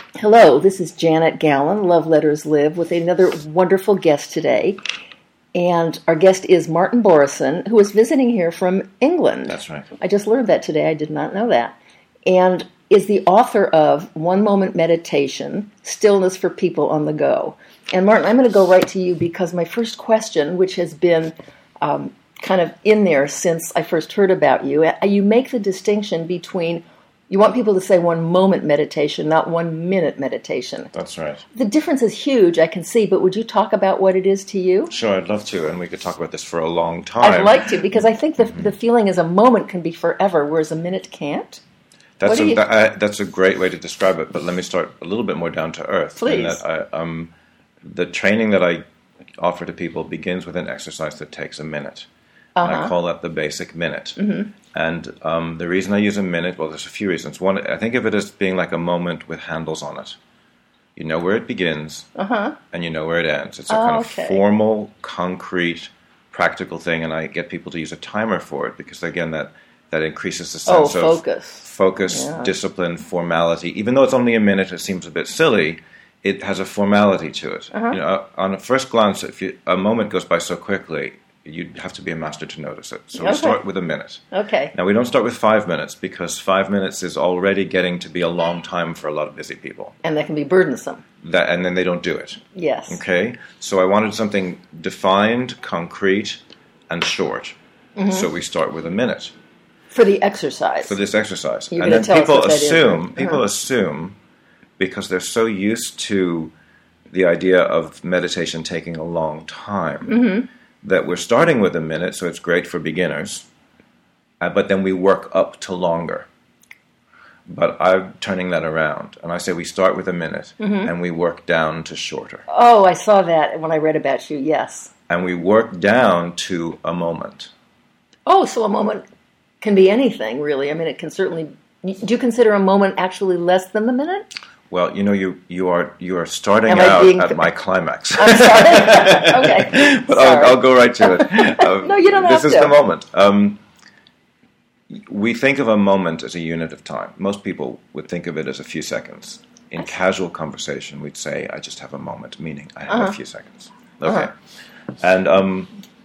Hello, this is Janet Gallen, Love Letters Live, with another wonderful guest today. And our guest is Martin Borison, who is visiting here from England. That's right. I just learned that today. I did not know that. And is the author of One Moment Meditation, Stillness for People on the Go. And Martin, I'm going to go right to you because my first question, which has been kind of in there since I first heard about you, you make the distinction between, you want people to say 1 moment meditation, not 1 minute meditation. That's right. The difference is huge, I can see, but would you talk about what it is to you? Sure, I'd love to, and we could talk about this for a long time. I'd like to, because I think the feeling is a moment can be forever, whereas a minute can't. That's a great way to describe it, but let me start a little bit more down to earth. Please. The training that I offer to people begins with an exercise that takes a minute. And I call that the basic minute. Mm-hmm. And the reason I use a minute, well, there's a few reasons. One, I think of it as being like a moment with handles on it. You know where it begins, and you know where it ends. It's a kind of formal, concrete, practical thing, and I get people to use a timer for it because, again, that increases the sense of focus, discipline, formality. Even though it's only a minute, it seems a bit silly. It has a formality to it. You know, on a first glance, a moment goes by so quickly, you'd have to be a master to notice it. So we start with a minute. Okay. Now, we don't start with 5 minutes because 5 minutes is already getting to be a long time for a lot of busy people. And that can be burdensome. And then they don't do it. Yes. Okay? So I wanted something defined, concrete, and short. Mm-hmm. So we start with a minute. For the exercise. For this exercise. You're and then people assume, assume, because they're so used to the idea of meditation taking a long time, that we're starting with a minute, so it's great for beginners, but then we work up to longer. But I'm turning that around, and I say we start with a minute, and we work down to shorter. Oh, I saw that when I read about you, yes. And we work down to a moment. Oh, so a moment can be anything, really. I mean, it can certainly... Do you consider a moment actually less than the minute? Well, you know, you are starting out at my climax. I'm sorry. Okay. But I'll go right to it. No, you don't have to. This is the moment. We think of a moment as a unit of time. Most people would think of it as a few seconds. In casual conversation, we'd say, I just have a moment, meaning I have a few seconds. Okay. And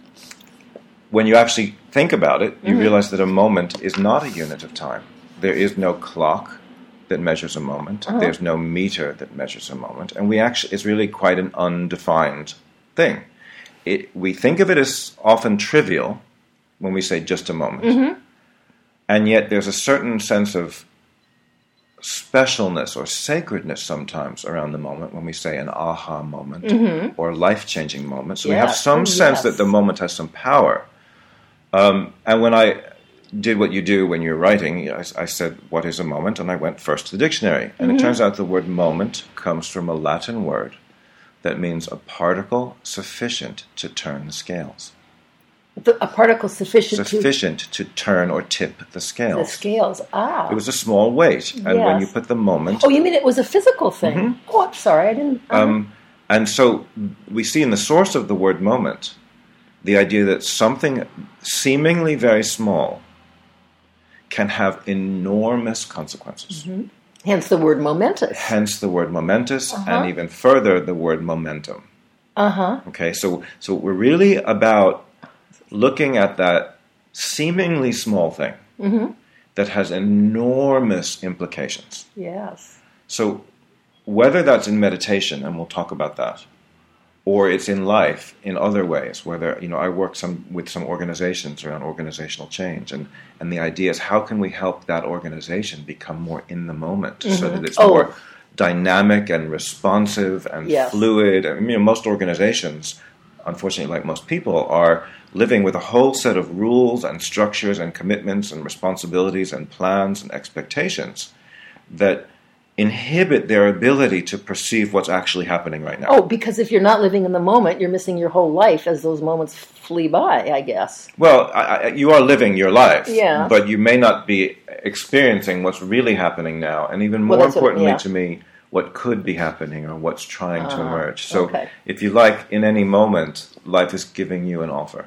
when you actually think about it, you realize that a moment is not a unit of time. There is no clock that measures a moment. There's no meter that measures a moment. And it's really quite an undefined thing. We think of it as often trivial when we say just a moment. And yet there's a certain sense of specialness or sacredness sometimes around the moment when we say an aha moment or life-changing moment. So we have some sense that the moment has some power. And when I did what you do when you're writing, I said, what is a moment? And I went first to the dictionary. And it turns out the word moment comes from a Latin word that means a particle sufficient to turn the scales. A particle sufficient to turn or tip the scales. The scales, It was a small weight. And when you put the moment... Oh, you mean it was a physical thing? Oh, I'm sorry, I didn't... And so we see in the source of the word moment the idea that something seemingly very small can have enormous consequences. Hence the word momentous. And even further, the word momentum. Okay, so we're really about looking at that seemingly small thing that has enormous implications. Yes. So whether that's in meditation, and we'll talk about that, or it's in life in other ways, where I work with some organizations around organizational change, and the idea is how can we help that organization become more in the moment so that it's more dynamic and responsive and fluid. I mean, most organizations, unfortunately, like most people, are living with a whole set of rules and structures and commitments and responsibilities and plans and expectations that inhibit their ability to perceive what's actually happening right now. Oh, because if you're not living in the moment, you're missing your whole life as those moments flee by, I guess. Well, you are living your life, but you may not be experiencing what's really happening now, and even more importantly to me, what could be happening or what's trying to emerge. So if you like, in any moment, life is giving you an offer.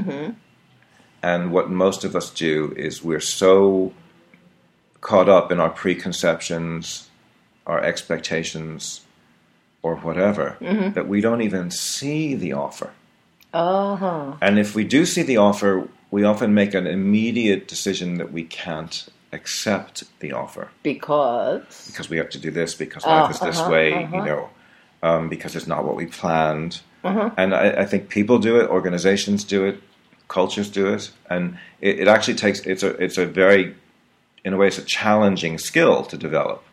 And what most of us do is we're so caught up in our preconceptions our expectations or whatever, that we don't even see the offer. Uh-huh. And if we do see the offer, we often make an immediate decision that we can't accept the offer. Because we have to do this, because life is this way, because it's not what we planned. And I think people do it, organizations do it, cultures do it, and it actually takes, it's a very, in a way, it's a challenging skill to develop,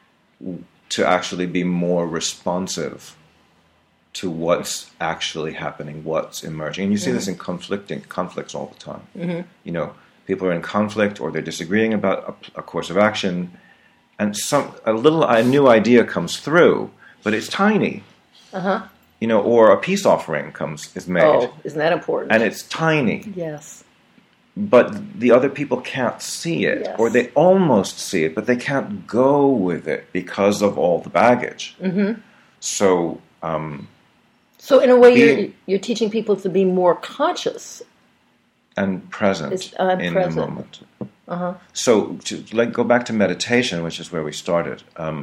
to actually be more responsive to what's actually happening, what's emerging. And you see this in conflicts all the time. People are in conflict, or they're disagreeing about a course of action, and a new idea comes through, but it's tiny. Or a peace offering is made. Oh, isn't that important? And it's tiny. Yes. But the other people can't see it, or they almost see it, but they can't go with it because of all the baggage. So in a way, you're teaching people to be more conscious and present in the moment. So to go back to meditation, which is where we started,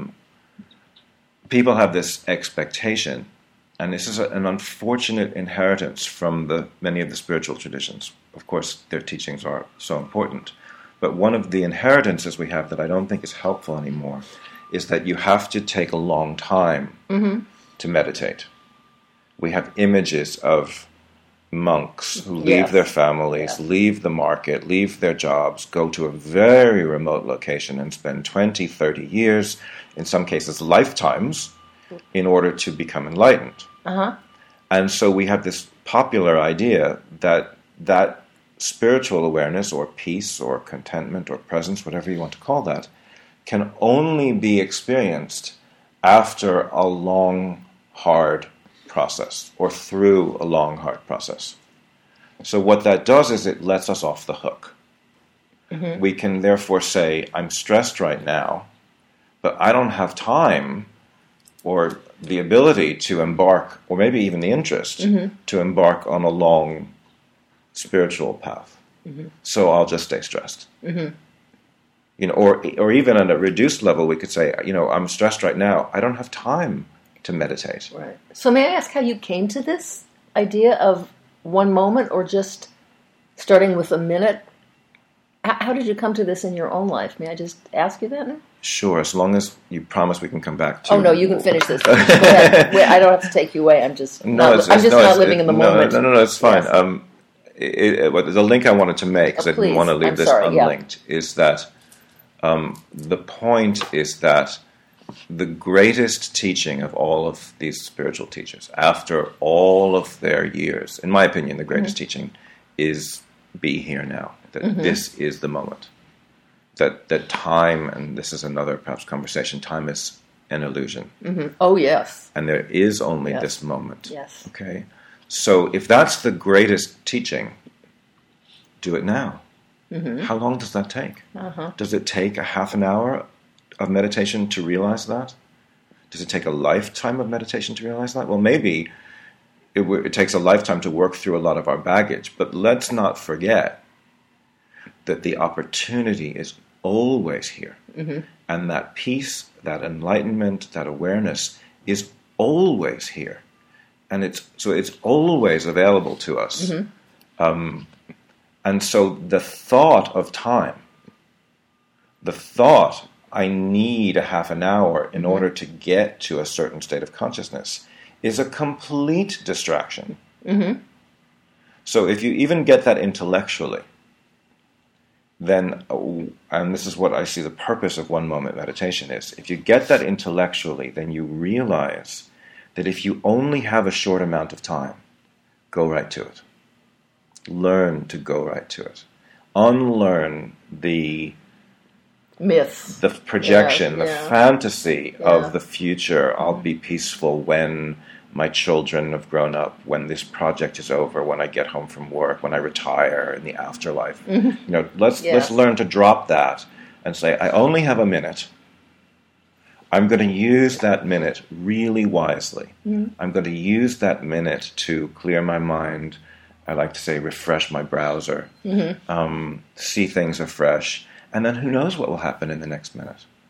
people have this expectation, and this is an unfortunate inheritance from many of the spiritual traditions. Of course, their teachings are so important. But one of the inheritances we have that I don't think is helpful anymore is that you have to take a long time to meditate. We have images of monks who leave their families, leave the market, leave their jobs, go to a very remote location and spend 20, 30 years, in some cases lifetimes, in order to become enlightened. And so we have this popular idea that spiritual awareness, or peace, or contentment, or presence, whatever you want to call that, can only be experienced after a long, hard process, or through a long, hard process. So what that does is it lets us off the hook. We can therefore say, I'm stressed right now, but I don't have time or the ability to embark, or maybe even the interest, to embark on a long spiritual path. So I'll just stay stressed. Or even on a reduced level, we could say, I'm stressed right now. I don't have time to meditate. Right. So may I ask how you came to this idea of one moment, or just starting with a minute? How did you come to this in your own life? May I just ask you that now? Sure, as long as you promise we can come back to... Oh, no, you can finish this. Go ahead. I don't have to take you away. I'm just not living in the moment. No, it's fine. Yes. The link I wanted to make, because I didn't want to leave this unlinked, is that the point is that the greatest teaching of all of these spiritual teachers, after all of their years, in my opinion, the greatest teaching is be here now. That this is the moment. That time, and this is another perhaps conversation, time is an illusion. Oh, yes. And there is only this moment. Yes. Okay? So if that's the greatest teaching, do it now. How long does that take? Does it take a half an hour of meditation to realize that? Does it take a lifetime of meditation to realize that? Well, maybe it takes a lifetime to work through a lot of our baggage, but let's not forget that the opportunity is always here. And that peace, that enlightenment, that awareness is always here. And it's always available to us. And so the thought of time, the thought, I need a half an hour in order to get to a certain state of consciousness, is a complete distraction. So if you even get that intellectually, then, and this is what I see the purpose of one moment meditation is, if you get that intellectually, then you realize that if you only have a short amount of time, go right to it. Learn to go right to it. Unlearn the myth, the projection, the fantasy of the future. I'll be peaceful when my children have grown up, when this project is over, when I get home from work, when I retire, in the afterlife. Let's learn to drop that and say, I only have a minute. I'm going to use that minute really wisely. I'm going to use that minute to clear my mind. I like to say refresh my browser, see things afresh, and then who knows what will happen in the next minute.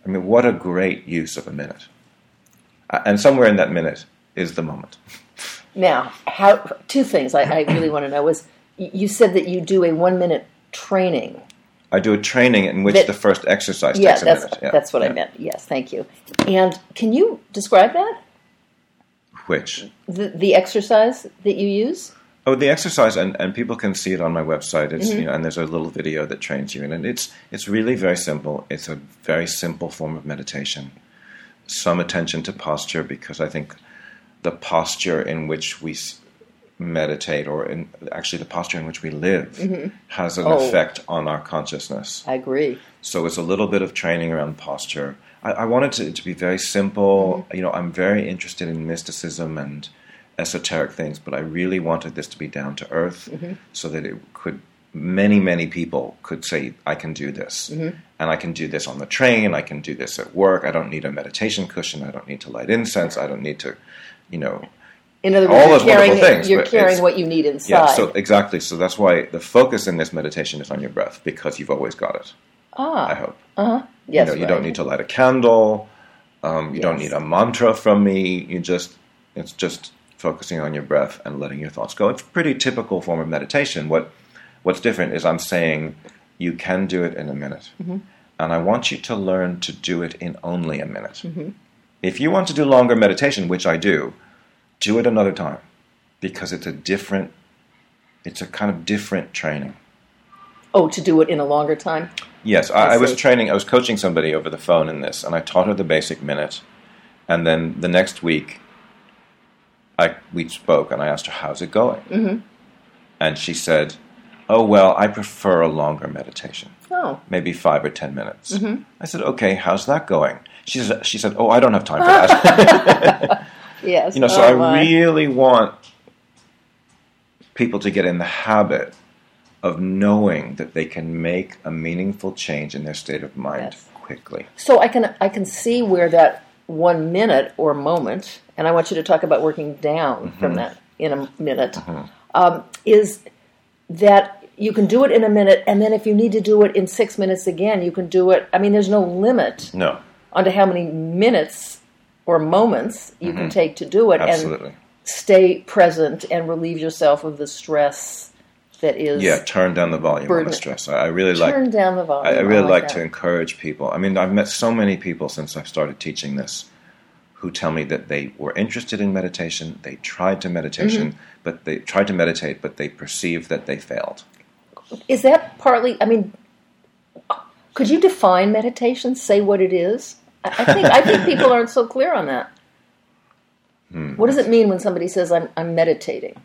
I mean, what a great use of a minute. And somewhere in that minute is the moment. Now, two things I really want to know is, you said that you do a 1-minute training. I do a training in which the first exercise takes a minute. Yeah, that's what I meant. Yes, thank you. And can you describe that? Which? The exercise that you use? Oh, the exercise, and people can see it on my website. It's, and there's a little video that trains you in it. It's really very simple. It's a very simple form of meditation. Some attention to posture, because I think the posture in which we meditate, or actually the posture in which we live, has an effect on our consciousness. I agree. So it's a little bit of training around posture. I wanted it to be very simple. I'm very interested in mysticism and esoteric things, but I really wanted this to be down to earth, so that it could, many people could say, I can do this. And I can do this on the train, I can do this at work, I don't need a meditation cushion, I don't need to light incense, I don't need to, in other words, you're carrying what you need inside. Yeah, so exactly. So that's why the focus in this meditation is on your breath, because you've always got it. I hope. Yes, you don't need to light a candle, you don't need a mantra from me, it's just focusing on your breath and letting your thoughts go. It's a pretty typical form of meditation. What's different is I'm saying you can do it in a minute. And I want you to learn to do it in only a minute. If you want to do longer meditation, which I do it another time, because it's a kind of different training. Oh, to do it in a longer time? Yes, I was coaching somebody over the phone in this, and I taught her the basic minute. And then the next week, we spoke, and I asked her, how's it going? And she said, oh, well, I prefer a longer meditation. Oh. Maybe 5 or 10 minutes. I said, okay, how's that going? She said, oh, I don't have time for that. Yes. So I really want people to get in the habit of knowing that they can make a meaningful change in their state of mind quickly. So I can see where that 1 minute or moment, and I want you to talk about working down from that in a minute, is that you can do it in a minute, and then if you need to do it in 6 minutes again, you can do it. I mean, there's no limit onto how many minutes or moments you can take to do it. Absolutely. And stay present and relieve yourself of the stress that is... Yeah, turn down the volume on the stress. I really turn down the volume. I really like to encourage people. I mean, I've met so many people since I've started teaching this who tell me that they were interested in meditation, they tried to meditate, but they perceived that they failed. Is that partly, I mean, could you define meditation, say what it is? I think people aren't so clear on that. What does it mean when somebody says, I'm meditating?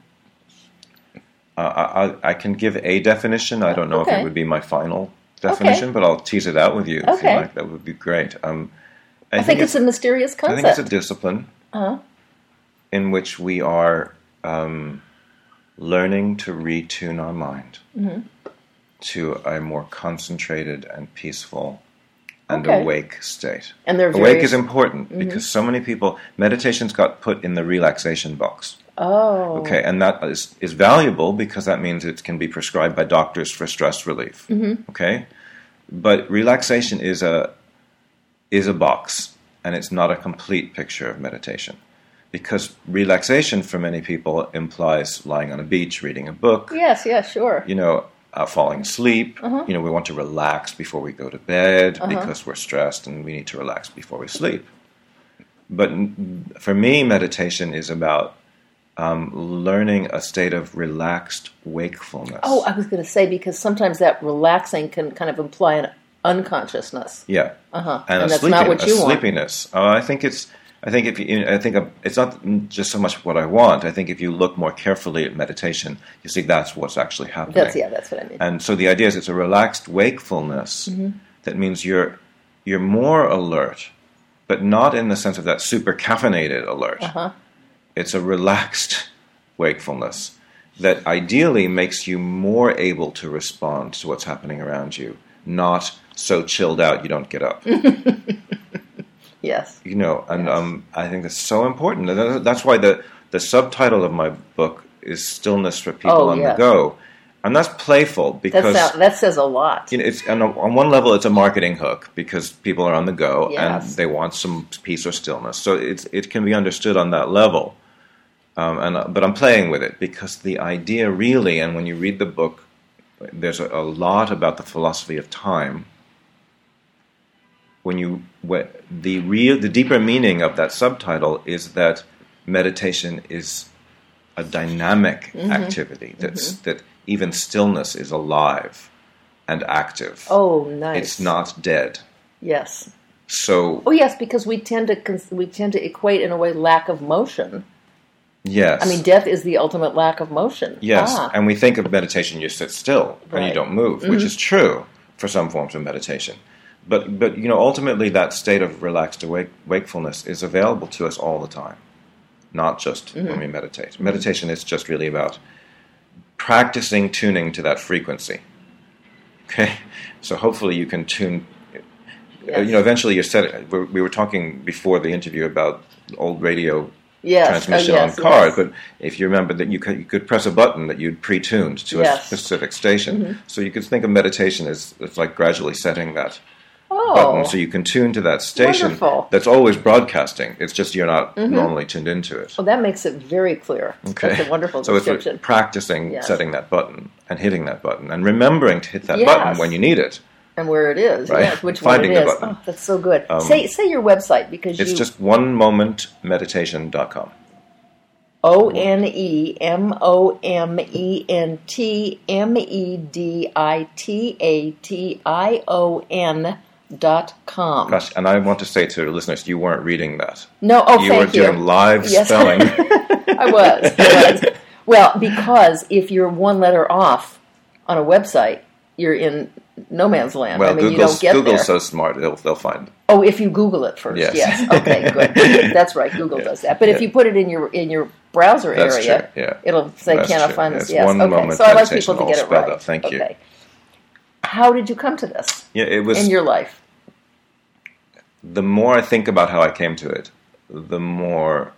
I can give a definition. I don't know if it would be my final definition, but I'll tease it out with you if you like. That would be great. I think it's a mysterious concept. I think it's a discipline in which we are learning to retune our mind to a more concentrated and peaceful and awake state. And awake is important because so many people, meditation's got put in the relaxation box. Oh. Okay, and that is valuable because that means it can be prescribed by doctors for stress relief. Okay? But relaxation is a box, and it's not a complete picture of meditation. Because relaxation for many people implies lying on a beach, reading a book. Yes, sure. Falling asleep. We want to relax before we go to bed because we're stressed and we need to relax before we sleep. But for me, meditation is about learning a state of relaxed wakefulness. Oh, I was going to say, because sometimes that relaxing can kind of imply an unconsciousness. Yeah. And that's not what you want. Sleepiness. I think it's not just so much what I want. I think if you look more carefully at meditation, you see that's what's actually happening. That's what I mean. And so the idea is it's a relaxed wakefulness that means you're more alert, but not in the sense of that super caffeinated alert. It's a relaxed wakefulness that ideally makes you more able to respond to what's happening around you, not so chilled out you don't get up. Yes. I think that's so important. That's why the subtitle of my book is Stillness for People on the Go. And that's playful because that says a lot. It's on one level it's a marketing hook because people are on the go and Yes. they want some peace or stillness. So it can be understood on that level. But I'm playing with it because the idea really, and when you read the book, there's a lot about the philosophy of time. The deeper meaning of that subtitle is that meditation is a dynamic activity. That even stillness is alive and active. Oh, nice. It's not dead. Yes. So. Oh, yes, because we tend to equate in a way lack of motion. Yes. I mean, death is the ultimate lack of motion. Yes, and we think of meditation, you sit still and you don't move, which is true for some forms of meditation. But ultimately that state of relaxed wakefulness is available to us all the time, not just when we meditate. Meditation is just really about practicing tuning to that frequency. Okay? So hopefully you can tune. Yes. Eventually we were talking before the interview about old radio transmission on cars, but if you remember that you could press a button that you'd pre-tuned to a specific station. So you could think of meditation as it's like gradually setting that button so you can tune to that station that's always broadcasting. It's just you're not normally tuned into it. Well, that makes it very clear. Okay. That's a wonderful so description. it's like practicing setting that button and hitting that button and remembering to hit that button when you need it. And where it is, right? Yes, which Finding one it the is. button. Oh, that's so good. Say your website because it's just onemomentmeditation.com. OneMomentmeditation.com. Gosh, and I want to say to the listeners, you weren't reading that. No, thank you. You were doing live spelling. I was. Well, because if you're one letter off on a website, you're in no man's land. Well, you don't get Google's there. so smart; they'll find it. Oh, if you Google it first, yes. Okay, good. That's right. Google does that. But if you put it in your browser area, it'll say, "Can I find this?" Yes. Okay. So I like people to get it right. Up. Thank you. How did you come to this? It was in your life. The more I think about how I came to it, the more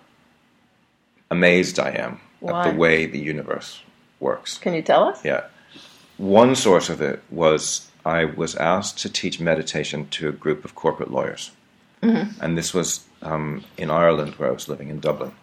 amazed I am at the way the universe works. Can you tell us? Yeah. One source of it was I was asked to teach meditation to a group of corporate lawyers. And this was in Ireland, where I was living in Dublin.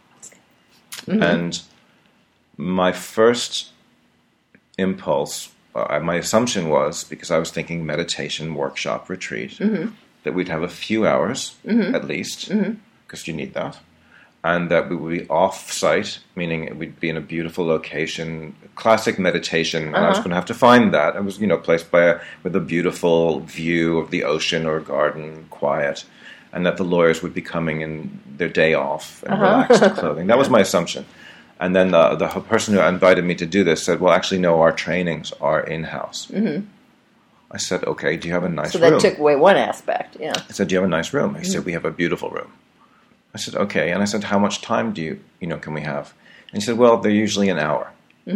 And my first impulse, my assumption was, because I was thinking meditation, workshop, retreat, that we'd have a few hours at least, because you need that. And that we would be off-site, meaning we'd be in a beautiful location, classic meditation, and I was going to have to find that. I was, placed with a beautiful view of the ocean or garden, quiet, and that the lawyers would be coming in their day off in relaxed clothing. That was my assumption. And then the person who invited me to do this said, well, actually, no, our trainings are in-house. I said, okay, do you have a nice room? So that took away one aspect, I said, do you have a nice room? He said, we have a beautiful room. I said, okay. And I said, how much time can we have? And he said, well, they're usually an hour.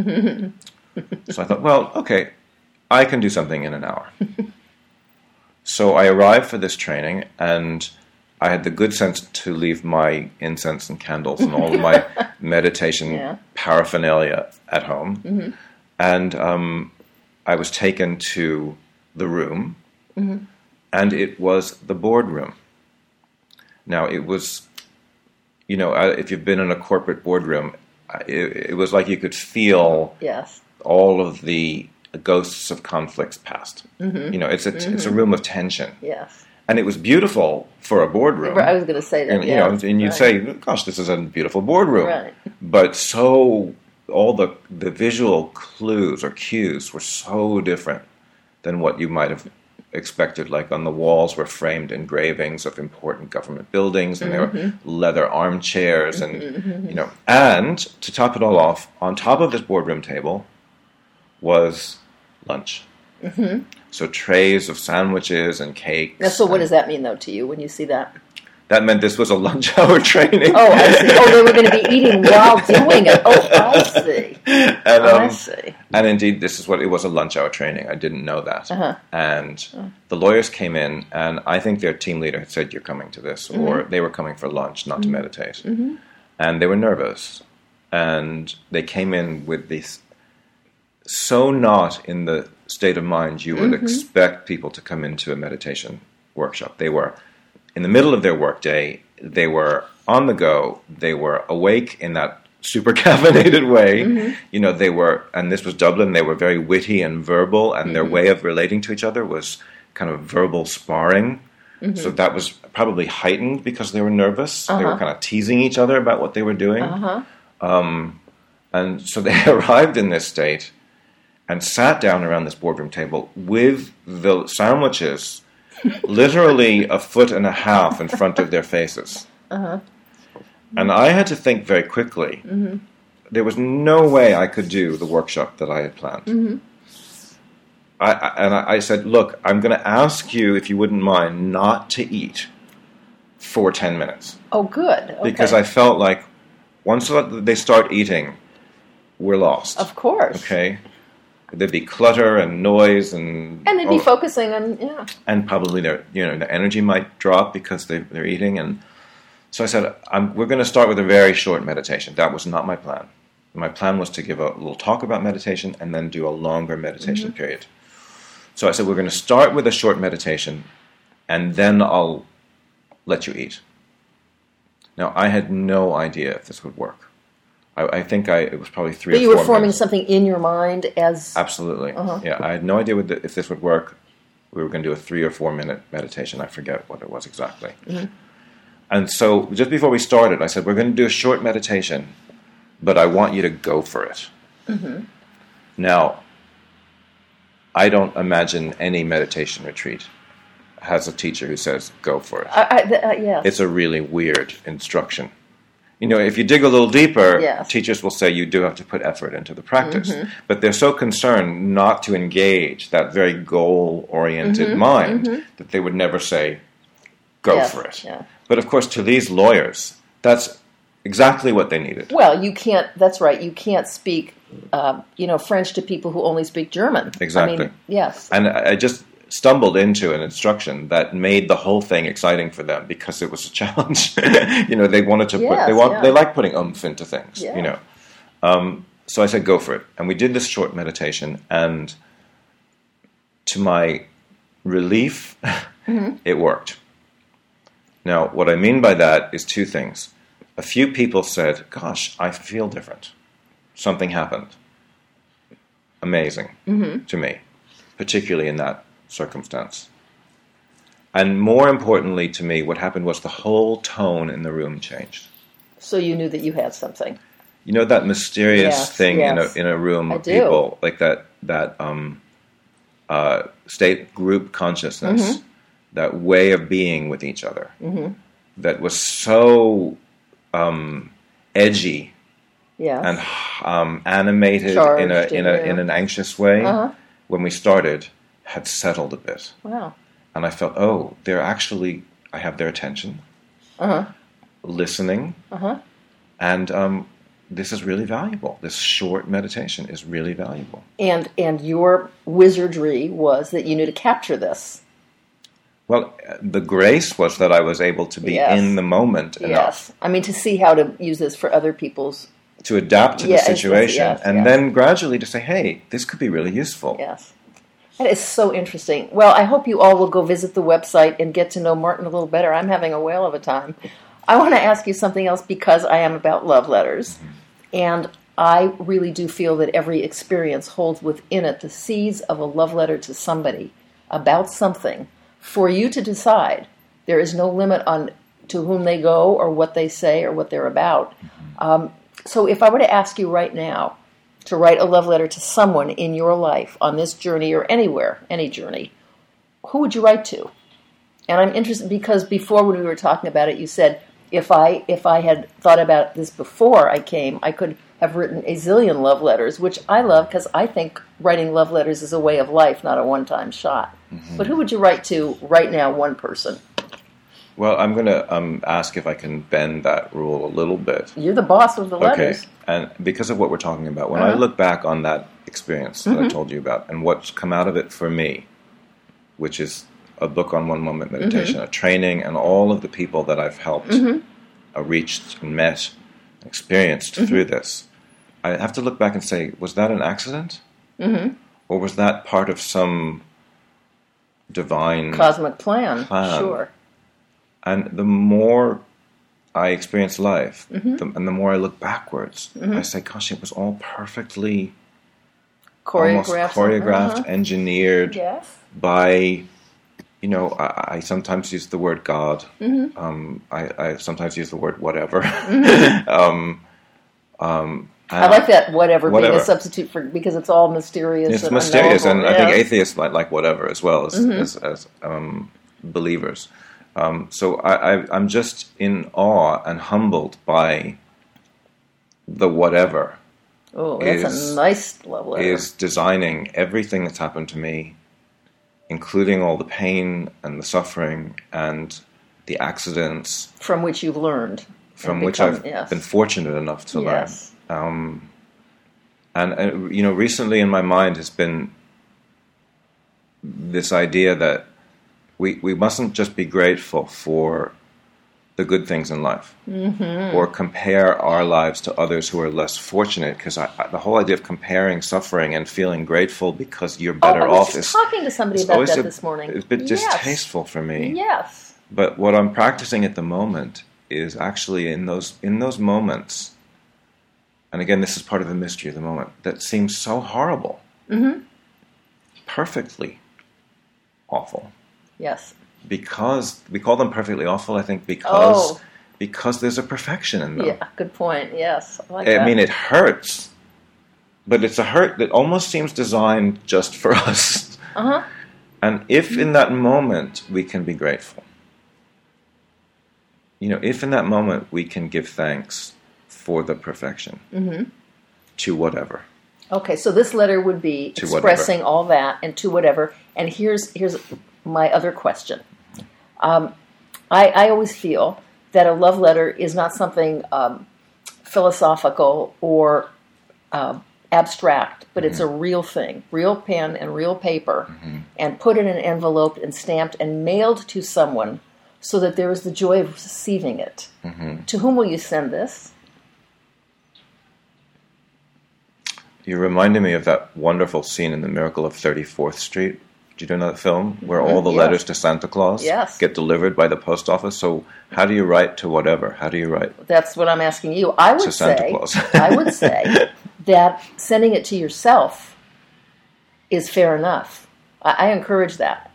So I thought, well, okay, I can do something in an hour. So I arrived for this training, and I had the good sense to leave my incense and candles and all of my meditation paraphernalia at home. And I was taken to the room, and it was the boardroom. Now, it was... if you've been in a corporate boardroom, it was like you could feel all of the ghosts of conflicts past. It's a room of tension. Yes. And it was beautiful for a boardroom. I was going to say that. And, and you'd say, gosh, this is a beautiful boardroom. Right. But all the visual clues or cues were so different than what you might have expected. Like on the walls were framed engravings of important government buildings, and there were leather armchairs, and and to top it all off, on top of this boardroom table was lunch. So trays of sandwiches and cakes. Now, so what does that mean, though, to you when you see that? That meant this was a lunch hour training. Oh, I see. Oh, they were going to be eating while doing it. Oh, I see. I see. And indeed, it was a lunch hour training. I didn't know that. And the lawyers came in, and I think their team leader had said, you're coming to this, or they were coming for lunch, not to meditate. And they were nervous. And they came in with this so not in the state of mind you would expect people to come into a meditation workshop. They were in the middle of their workday. They were on the go. They were awake in that super caffeinated way. You know, they were, and this was Dublin, they were very witty and verbal, and their way of relating to each other was kind of verbal sparring. So that was probably heightened because they were nervous. They were kind of teasing each other about what they were doing. And so they arrived in this state and sat down around this boardroom table with the sandwiches literally a foot and a half in front of their faces. And I had to think very quickly. There was no way I could do the workshop that I had planned. I said, look, I'm going to ask you, if you wouldn't mind, not to eat for 10 minutes. Oh, good. Okay. Because I felt like once they start eating, we're lost. Of course. Okay? There'd be clutter and noise and they'd be focusing on, and probably their energy might drop because they're eating. And so I said, we're going to start with a very short meditation. That was not my plan. My plan was to give a little talk about meditation and then do a longer meditation period. So I said, we're going to start with a short meditation and then I'll let you eat. Now, I had no idea if this would work. I think it was probably 3 or 4 minutes. But you were forming something in your mind as... Absolutely. Yeah, I had no idea if this would work. We were going to do a 3 or 4 minute meditation. I forget what it was exactly. And so just before we started, I said, we're going to do a short meditation, but I want you to go for it. Now, I don't imagine any meditation retreat has a teacher who says, go for it. Yes. It's a really weird instruction. You know, if you dig a little deeper, teachers will say you do have to put effort into the practice. But they're so concerned not to engage that very goal-oriented mind that they would never say, go for it. Yeah. But of course, to these lawyers, that's exactly what they needed. Well, you can't, that's right, you can't speak, French to people who only speak German. Exactly. I mean, yes. And I just stumbled into an instruction that made the whole thing exciting for them because it was a challenge. They wanted to they like putting oomph into things, So I said, go for it. And we did this short meditation, and to my relief, it worked. Now, what I mean by that is 2 things. A few people said, gosh, I feel different. Something happened. Amazing to me, particularly in that circumstance. And more importantly to me, what happened was the whole tone in the room changed. So you knew that you had something. You know that mysterious thing in a room of people, like that state group consciousness, that way of being with each other, that was so edgy and animated in an anxious way. When we started, had settled a bit. Wow. And I felt, I have their attention, listening, and this is really valuable. This short meditation is really valuable. And your wizardry was that you knew to capture this. Well, the grace was that I was able to be in the moment enough. I mean, to see how to use this for other people's... To adapt to the situation, then gradually to say, hey, this could be really useful. Yes. That is so interesting. Well, I hope you all will go visit the website and get to know Martin a little better. I'm having a whale of a time. I want to ask you something else because I am about love letters. And I really do feel that every experience holds within it the seeds of a love letter to somebody about something for you to decide. There is no limit on to whom they go or what they say or what they're about. So if I were to ask you right now to write a love letter to someone in your life on this journey or anywhere, any journey, who would you write to? And I'm interested because before when we were talking about it, you said, if I had thought about this before I came, I could have written a zillion love letters, which I love because I think writing love letters is a way of life, not a one-time shot. But who would you write to right now, one person? Well, I'm going to ask if I can bend that rule a little bit. You're the boss of the letters. Okay, and because of what we're talking about, when I look back on that experience that I told you about and what's come out of it for me, which is a book on one-moment meditation, a training, and all of the people that I've helped, reached and met, experienced through this, I have to look back and say, was that an accident? Mm-hmm. Or was that part of some divine cosmic plan? Sure. And the more I experience life, Mm-hmm. and the more I look backwards, Mm-hmm. I say, gosh, it was all perfectly choreographed, engineered yes. by, I sometimes use the word God. Mm-hmm. I sometimes use the word whatever. Mm-hmm. I like that whatever being a substitute for, because it's all mysterious. It's mysterious, and yes. I think atheists like whatever as well as Mm-hmm. as believers. So I'm just in awe and humbled by the whatever. Oh, that's a nice love letter. Is designing everything that's happened to me, including all the pain and the suffering and the accidents. From which you've learned. From which I've been fortunate enough to learn. And recently in my mind has been this idea that we mustn't just be grateful for the good things in life, or compare our lives to others who are less fortunate. Because the whole idea of comparing suffering and feeling grateful because you're better off is talking to somebody about that this morning. It's a bit distasteful for me. Yes. But what I'm practicing at the moment is actually in those moments. And again, this is part of the mystery of the moment that seems so horrible, perfectly awful. Yes. Because we call them perfectly awful, I think, because there's a perfection in them. Yeah, good point. Yes, I like that. I mean, it hurts, but it's a hurt that almost seems designed just for us. Uh-huh. And if in that moment we can be grateful, if in that moment we can give thanks for the perfection to whatever. Okay, so this letter would be expressing all that and to whatever. And here's my other question. I always feel that a love letter is not something philosophical or abstract, but it's a real thing, real pen and real paper, and put in an envelope and stamped and mailed to someone so that there is the joy of receiving it. To whom will you send this? You reminded me of that wonderful scene in The Miracle of 34th Street. Did you know that film? Where all the letters to Santa Claus get delivered by the post office. So how do you write to whatever? How do you write? That's what I'm asking you. I would Santa Claus. I would say that sending it to yourself is fair enough. I encourage that.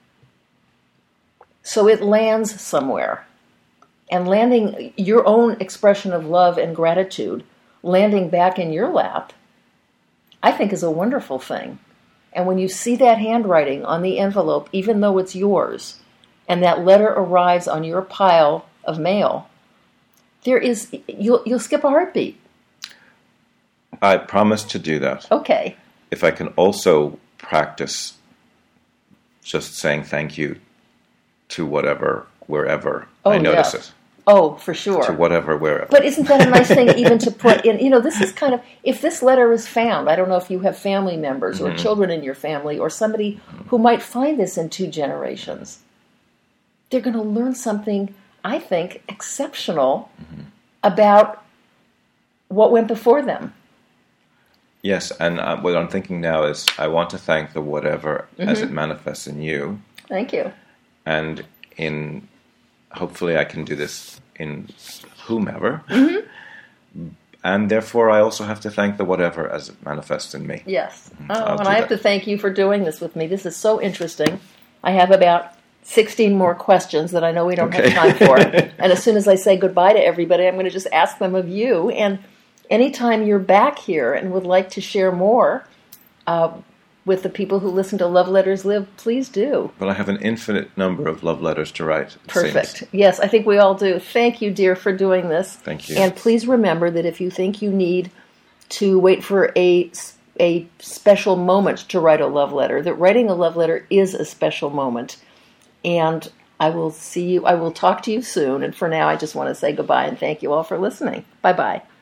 So it lands somewhere. And landing your own expression of love and gratitude, landing back in your lap, I think is a wonderful thing. And when you see that handwriting on the envelope, even though it's yours, and that letter arrives on your pile of mail, you'll skip a heartbeat. I promise to do that. Okay. If I can also practice just saying thank you to whatever, wherever I notice it. Oh, for sure. To whatever, wherever. But isn't that a nice thing even to put in? This is kind of, if this letter is found, I don't know if you have family members or children in your family or somebody who might find this in 2 generations. They're going to learn something, I think, exceptional about what went before them. Yes, and what I'm thinking now is I want to thank the whatever as it manifests in you. Thank you. And hopefully I can do this in whomever. And therefore I also have to thank the whatever as it manifests in me. Yes. And I have to thank you for doing this with me. This is so interesting. I have about 16 more questions that I know we don't have time for. And as soon as I say goodbye to everybody, I'm going to just ask them of you. And anytime you're back here and would like to share more with the people who listen to Love Letters Live, please do. Well, I have an infinite number of love letters to write. Perfect. Yes, I think we all do. Thank you, dear, for doing this. Thank you. And please remember that if you think you need to wait for a special moment to write a love letter, that writing a love letter is a special moment. And I will talk to you soon. And for now, I just want to say goodbye and thank you all for listening. Bye-bye.